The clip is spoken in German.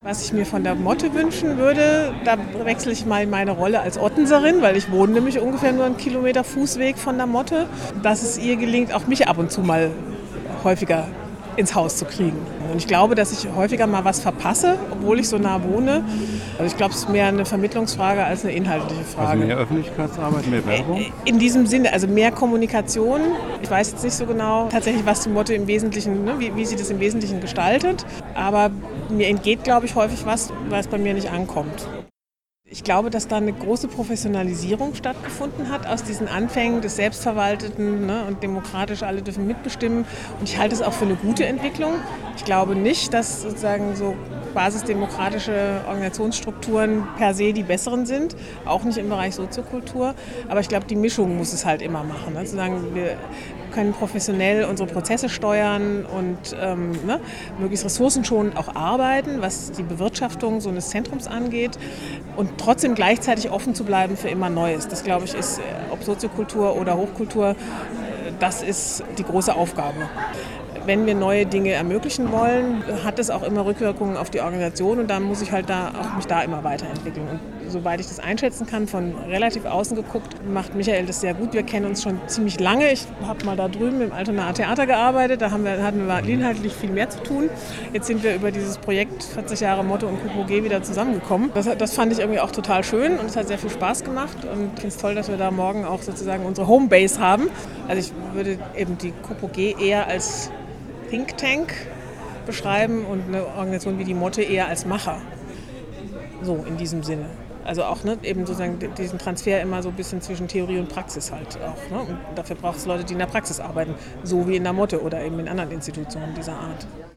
Was ich mir von der Motte wünschen würde, da wechsle ich mal meine Rolle als Ottenserin, weil ich wohne nämlich ungefähr nur einen Kilometer Fußweg von der Motte, dass es ihr gelingt, auch mich ab und zu mal häufiger ins Haus zu kriegen. Und ich glaube, dass ich häufiger mal was verpasse, obwohl ich so nah wohne. Also ich glaube, es ist mehr eine Vermittlungsfrage als eine inhaltliche Frage. Also mehr Öffentlichkeitsarbeit, mehr Werbung? In diesem Sinne, also mehr Kommunikation. Ich weiß jetzt nicht so genau tatsächlich, was die Motte im Wesentlichen, wie sie das im Wesentlichen gestaltet. Aber mir entgeht, glaube ich, häufig was, weil es bei mir nicht ankommt. Ich glaube, dass da eine große Professionalisierung stattgefunden hat aus diesen Anfängen des Selbstverwalteten, und demokratisch alle dürfen mitbestimmen. Und ich halte es auch für eine gute Entwicklung. Ich glaube nicht, dass sozusagen so basisdemokratische Organisationsstrukturen per se die besseren sind, auch nicht im Bereich Soziokultur. Aber ich glaube, die Mischung muss es halt immer machen. Sozusagen wir können professionell unsere Prozesse steuern und möglichst ressourcenschonend auch arbeiten, was die Bewirtschaftung so eines Zentrums angeht und trotzdem gleichzeitig offen zu bleiben für immer Neues. Das, glaube ich, ist, ob Soziokultur oder Hochkultur, das ist die große Aufgabe. Wenn wir neue Dinge ermöglichen wollen, hat es auch immer Rückwirkungen auf die Organisation und dann muss ich halt mich da immer weiterentwickeln. Und soweit ich das einschätzen kann, von relativ außen geguckt, macht Michael das sehr gut. Wir kennen uns schon ziemlich lange. Ich habe mal da drüben im Altonaer Theater gearbeitet, da hatten wir inhaltlich viel mehr zu tun. Jetzt sind wir über dieses Projekt 40 Jahre Motto und KUPOG wieder zusammengekommen. Das fand ich irgendwie auch total schön und es hat sehr viel Spaß gemacht und ich finde es toll, dass wir da morgen auch sozusagen unsere Homebase haben. Also ich würde eben die KUPOG eher als Think Tank beschreiben und eine Organisation wie die Motte eher als Macher. So in diesem Sinne. Also auch eben sozusagen diesen Transfer immer so ein bisschen zwischen Theorie und Praxis halt auch. Und dafür braucht es Leute, die in der Praxis arbeiten, so wie in der Motte oder eben in anderen Institutionen dieser Art.